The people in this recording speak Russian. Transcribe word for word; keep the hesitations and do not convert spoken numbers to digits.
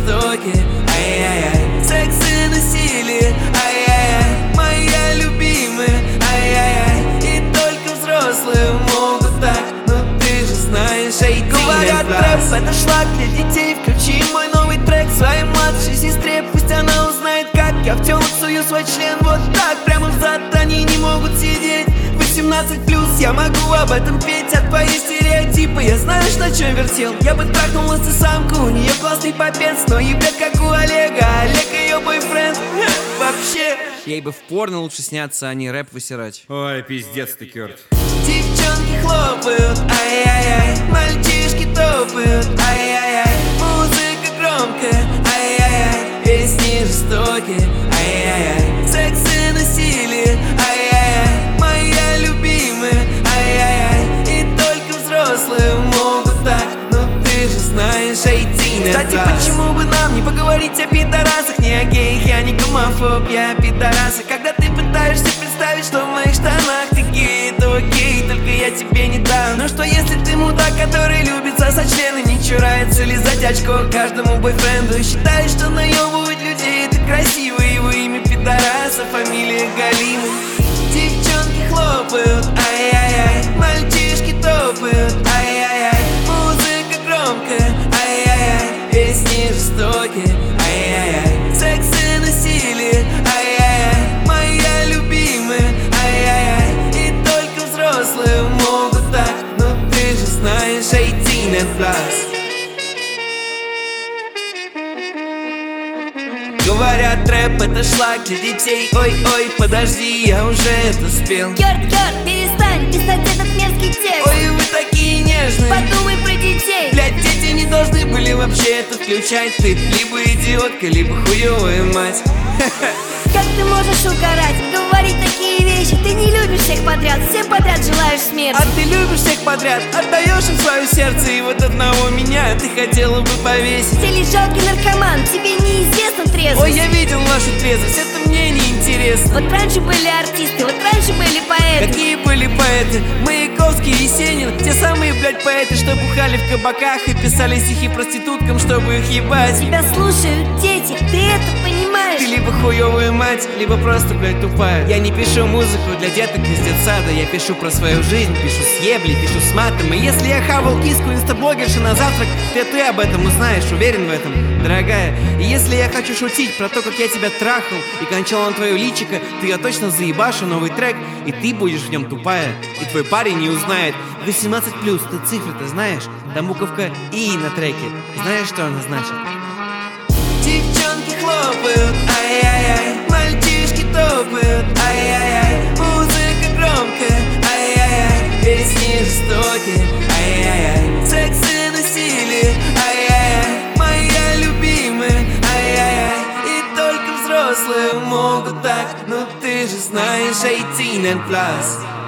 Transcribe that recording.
жестокие, ай-яй-яй. Секс и насилие, ай-яй-яй. Моя любимая, ай-яй-яй. И только взрослые могут так, но ты же знаешь, эй, говорят, рэп это шлак для детей. Включи мой новый трек своей младшей сестре. Пусть она узнает, как я в тело сую свой член. Вот так, прямо взад они не могут сидеть. Восемнадцать плюс, я могу об этом петь. А твои стереотипы, я знаешь, на чем вертел. Я бы трахнул самку, у нее классный попец, но ебет как у Олега, Олег ее бойфренд. Вообще ей бы в порно лучше сняться, а не рэп высирать. Ой, пиздец ты, Кёрт. девчонки хлопают, ай-яй-яй. Мальчишки топают, ай-яй-яй. Музыка громкая, ай-яй-яй. Песни жестокие, ай-яй-яй. Секс и насилие, ай-яй-яй. Моя любимая, ай-яй-яй. И только взрослые могут так, но ты же знаешь, эй, Тина. Кстати, почему бы нам не поговорить о пидорасах? Не о геях, я не гомофоб, я о пидорасах. Когда ты пытаешься представить, что в моих штанах ты гей, то окей, только я тебе не дам. Но что если ты мудак, который любит сосать члены, не чурается лизать очко каждому бойфренду и считаешь, что наебывать людей это красиво, его имя пидораса, фамилия Галимый. Девчонки хлопают, ай-яй-яй. Мальчишки топают, ай-яй-яй. Музыка громкая, ай-яй-яй. Песни жестокие, ай-яй-яй. Секс и насилие, ай-яй-яй. Моя любимая, ай-яй-яй. И только взрослые могут так, но ты же знаешь, eighteen and plus. Говорят, рэп это шлак для детей. Ой-ой, подожди, я уже это спел. Кёрт, Кёрт, перестань писать этот мерзкий текст. Ой, вы такие нежные. Подумай про детей. Блядь, дети не должны были вообще это включать. Ты либо идиотка, либо хуёвая мать. Как ты можешь угорать, говорить такие вещи? Ты не любишь всех подряд, всем подряд желаешь смерти. А ты любишь всех подряд, отдаешь им свое сердце. И вот одного меня ты хотела бы повесить. Ты лишь жалкий наркоман, тебе неизвестна трезвость. Ой, я видел вашу трезвость, это мне не интересно. Вот раньше были артисты, вот раньше были поэты. Какие были поэты? Маяковский, Есенин. Те самые, блядь, поэты, что бухали в кабаках и писали стихи проституткам, чтобы их ебать. Тебя слушают дети, ты это понимаешь? Ты либо хуёвая мать, либо просто, блядь, тупая. Я не пишу музыку для деток из детсада. Я пишу про свою жизнь, пишу с еблей, пишу с матом. И если я хавал киску инстаблогерши на завтрак, то ты об этом узнаешь, уверен в этом, дорогая. И если я хочу шутить про то, как я тебя трахал и кончал на твое личико, то я точно заебашу новый трек, и ты будешь в нем тупая, и твой парень не узнает. Восемнадцать плюс, ты цифры-то знаешь? Там буковка И на треке. Знаешь, что она значит? Девчонки хлопают, ай-яй-яй. Мальчишки топают, ай-яй-яй. Музыка громкая, ай-яй-яй. Песни жестокие, ай-яй-яй. Секс и насилие, ай-яй-яй. Моя любимая, ай-яй-яй. И только взрослые могут так, но ты же знаешь, eighteen and plus.